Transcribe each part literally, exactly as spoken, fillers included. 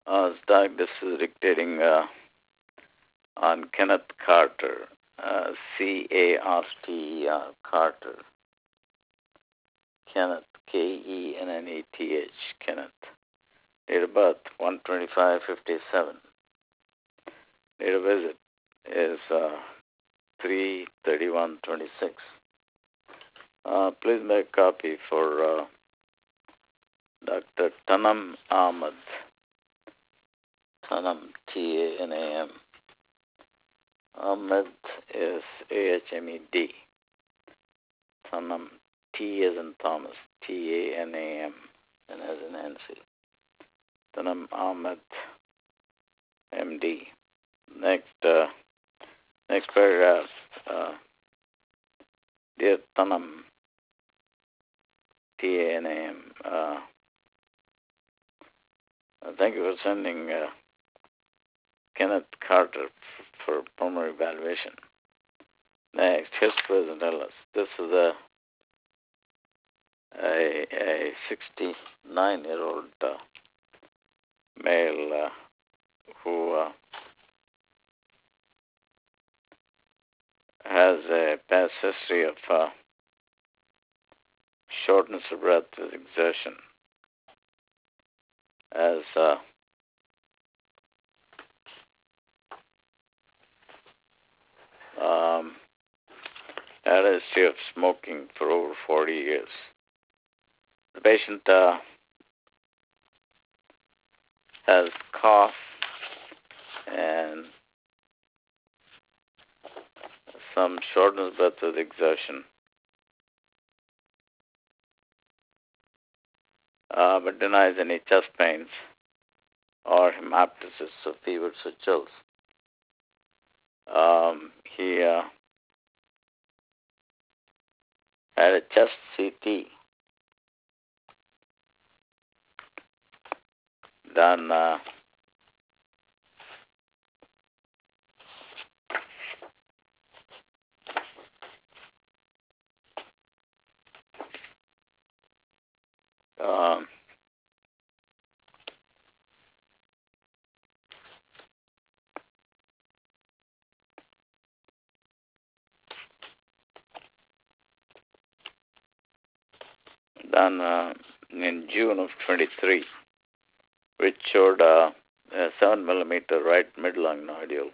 Uh, Doug, this is dictating uh, on Kenneth Carter, uh, C A R T E R, Carter. Kenneth, K E N N E T H, Kenneth. Date of birth, one twenty-five fifty-seven. Date of visit is uh, three thirty-one twenty-six. Uh, please make a copy for uh, Doctor Tanam Ahmed. Tanam, T A N A M. Ahmed is A H M E D. Tanam, T as in Thomas, T A N A M, and as in Nancy. Tanam Ahmed, M D. Next, uh, next paragraph. Uh, Dear Tanam, T A N A M. Uh, thank you for sending uh, Kenneth Carter f- for pulmonary evaluation. Next, his present illness. This is a a, a sixty-nine-year-old uh, male uh, who uh, has a past history of uh, shortness of breath with exertion, as uh, um, had a history of smoking for over forty years. The patient uh, has cough and some shortness of breath with exertion, uh, but denies any chest pains or hemoptysis, so fevers or chills. Um, he uh, had a chest C T done uh, um, done uh, in June of twenty-three, which showed uh, a seven millimeter right mid-lung nodule.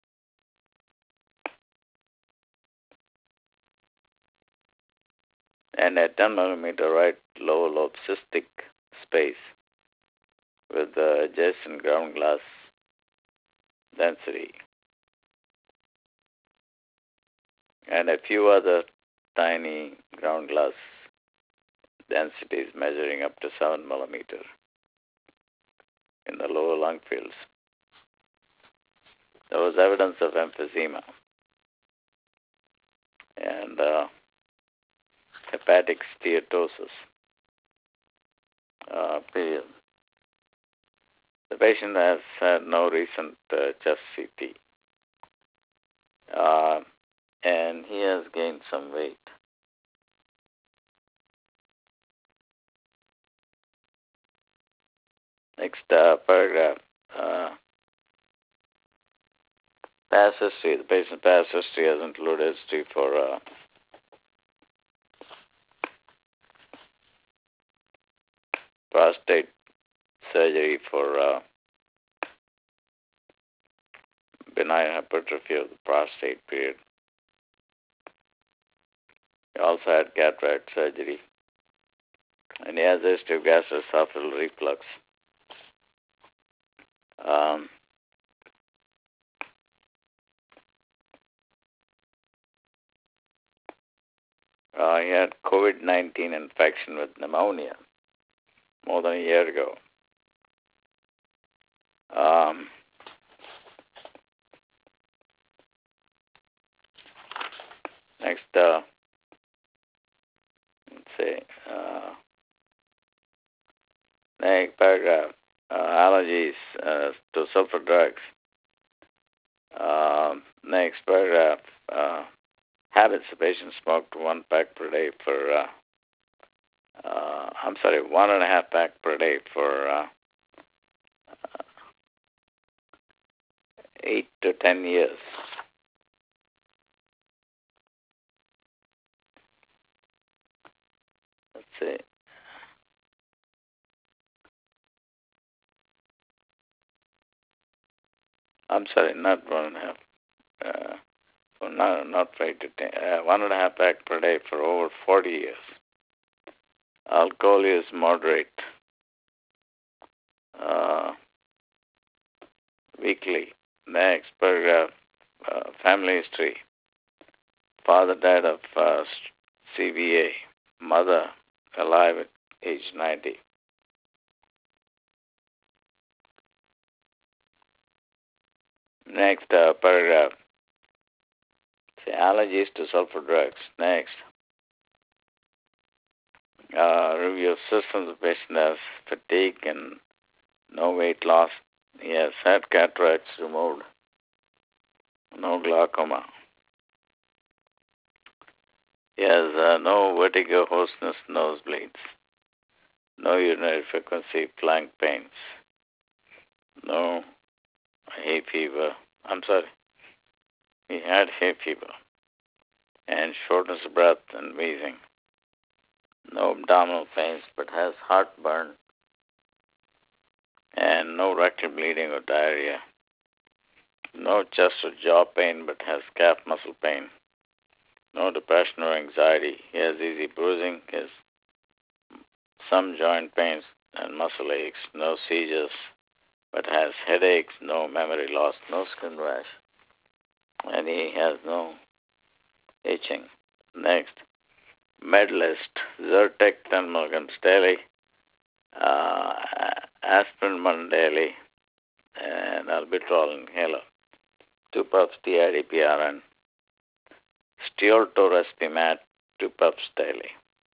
And a ten millimeter right lower lobe cystic space with uh, adjacent ground glass density, and a few other tiny ground glass densities measuring up to seven millimeter in the lower lung fields. There was evidence of emphysema and uh, hepatic steatosis uh, period. The patient has had no recent uh, chest C T, uh, and he has gained some weight. Next uh, paragraph. Uh, past history. The patient's past history has included history for uh, prostate surgery for uh, benign hypertrophy of the prostate period. He also had cataract surgery, and he has a history of gastroesophageal reflux. Um, uh, he had COVID nineteen infection with pneumonia more than a year ago. Um, next, uh, let's see. Uh, next paragraph. Uh, allergies uh, to sulfur drugs. Um, next paragraph. Uh, habits. The patient smoked one pack per day for, uh, uh, I'm sorry, one and a half pack per day for uh, ten years. Let's see. I'm sorry, not one and a half. Uh, so not, not five to ten. Uh, one and a half pack per day for over forty years. Alcohol is moderate. Uh, weekly. Next paragraph. Uh, family history. Father died of uh, C V A. Mother alive at age ninety. Next uh, paragraph. Say allergies to sulfur drugs. Next. Uh, review systems of patient has fatigue and no weight loss. He has had cataracts removed. No glaucoma. He has uh, no vertigo, hoarseness, nosebleeds. No urinary frequency, flank pains. No hay fever. I'm sorry. He had hay fever and shortness of breath and wheezing. No abdominal pains, but has heartburn and no rectal bleeding or diarrhea. No chest or jaw pain, but has calf muscle pain. No depression or anxiety. He has easy bruising. He has some joint pains and muscle aches. No seizures, but has headaches. No memory loss. No skin rash. And he has no itching. Next, Medlist, Zyrtec ten milligrams daily, uh, aspirin one daily, and albuterol inhaler. Two puffs T I D P R N. Stiolto Respimat, two puffs daily.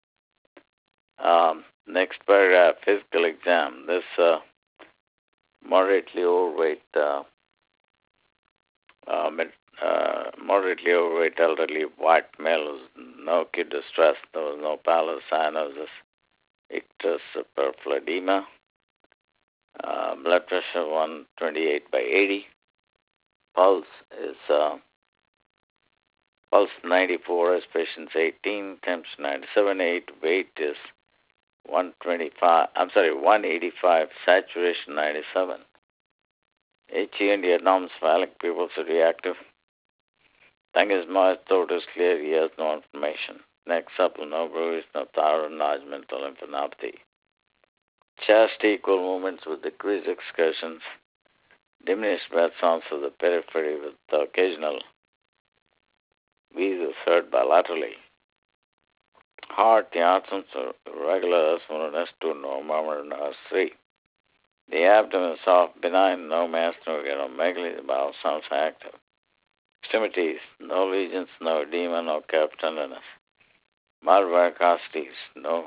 Um, next paragraph, physical exam. This uh, moderately overweight, uh, uh, med, uh, moderately overweight elderly white male, no kid distress, there was no pallor, cyanosis, ictus, perfluoedema, uh, blood pressure one twenty-eight by eighty, pulse is uh, pulse ninety-four, respiration eighteen, temps ninety-seven, eight, weight is one twenty-five, I'm sorry, one eighty-five, saturation ninety-seven. H E and abnormal cephalic pupils are reactive. Tongue is moist, throat is clear, he has no inflammation. Neck supple, no bruise, no thyroid enlargement or lymphadenopathy. Chest equal movements with decreased excursions. Diminished breath sounds of the periphery with the occasional wheezes heard bilaterally. Heart, the outcomes are regular S one and S two, no murmur and S three. The abdomen is soft, benign, no mass, no megalomegaly, the bowel sounds active. Extremities, no lesions, no edema, no calf tenderness. Mild varicosities, no,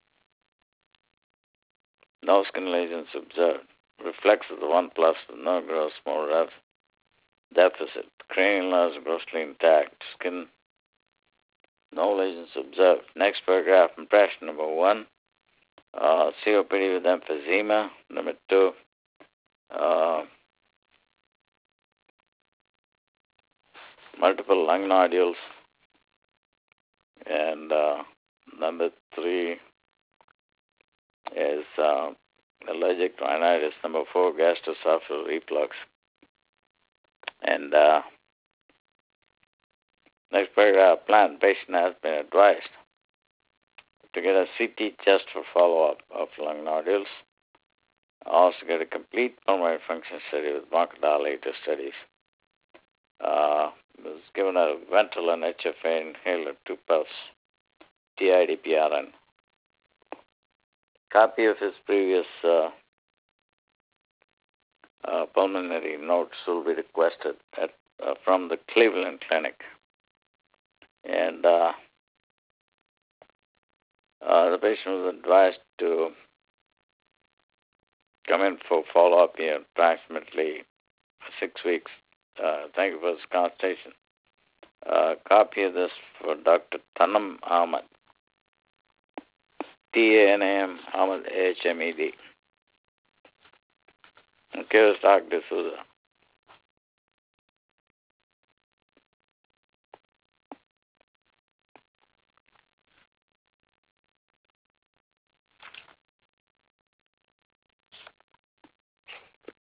no skin lesions observed. Reflex of the one plus with no gross motor deficit. Cranial nerves grossly intact. Skin, no lesions observed. Next paragraph, impression number one. Uh, C O P D with emphysema. Number two, uh, multiple lung nodules. And uh, number three is uh, allergic rhinitis. Number four, gastroesophageal reflux. And uh, next paragraph, plan. Patient has been advised to get a C T test for follow-up of lung nodules. Also get a complete pulmonary function study with bronchodilator studies. Uh, was given a Ventolin H F A inhaler, two puffs, T I D P R N. Copy of his previous uh, uh, pulmonary notes will be requested at, uh, from the Cleveland Clinic. And uh, uh, the patient was advised to come in for follow-up in approximately six weeks. Uh, thank you for this consultation. Uh, copy of this for Doctor Tanam Ahmed. T A N A M Ahmed, A H M E D. Okay, let's talk D'Souza.